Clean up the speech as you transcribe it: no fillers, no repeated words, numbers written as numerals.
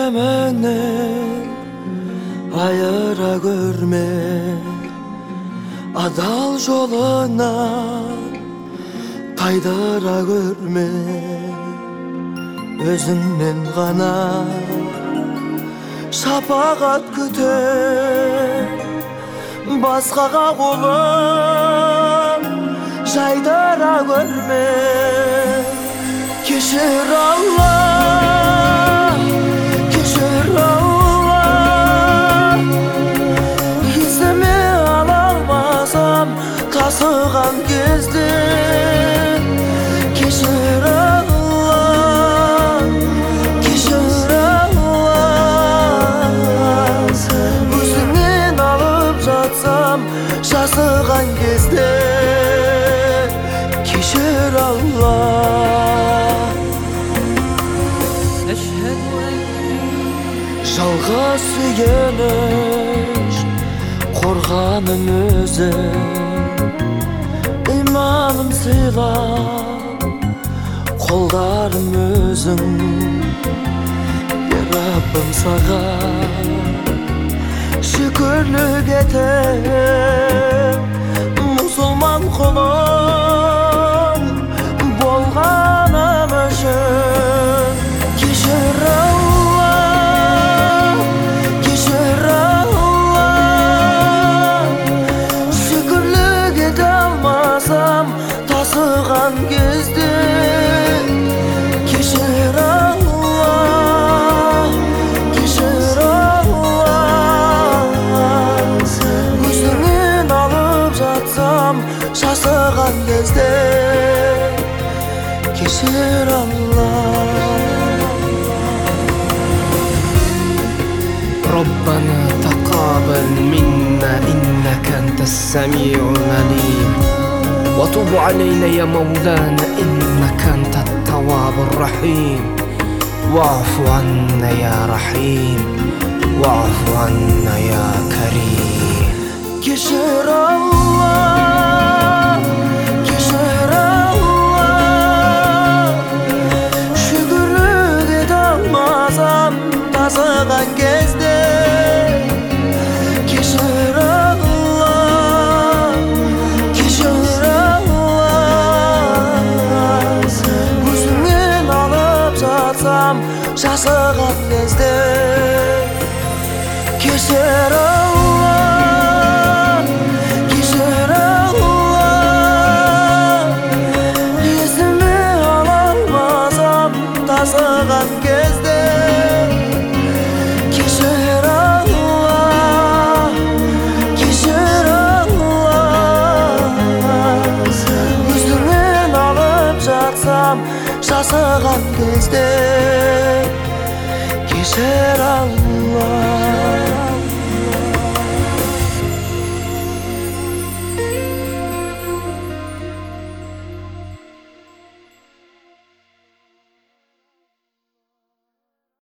менен айыра көрме, адал жолунан тайдыра көрме. Өзүңнен гана шапагат күтө, башкага колун жайдыра көрме. Кешир Аллах, кешир Аллах, эсиме ала алмасам тасыган кезде. Кешир Аллах, кешир Аллах, өзүңнен алып жатсам жасыган кезде. Кешир Аллах. Жалға сүйеніш қорғаным өзің, иманым сыйлап қолдарым өзің. Раббым саған шүкірлік етем, мұсылман құлым болғаным үшін. Кешір Аллах, кешір Аллах, шүкірлік ете алмасам тасыған кезде. Кешір Аллах, кешір Аллах, өзіңнен алып жатсам жасыған кезде. Кешір Аллах. ربنا تقبل منا إنك أنت السميع العليم، وتب علينا يا مولانا إنك أنت التواب الرحيم. واعف عنا يا رحيم، واعف عنا يا كريم. كشر الله، كشر الله، şükürlük ete almasam tasıgan kezde. Kişir Allah, kişir Allah, gözünden alıp satsam жасыган кезде. Kişir Allah, kişir Allah, esime alamazam tasıgan кезде. Kişir Allah, kişir Allah, gözünden alıp jatsam жасыган кезде. Kişir Allah.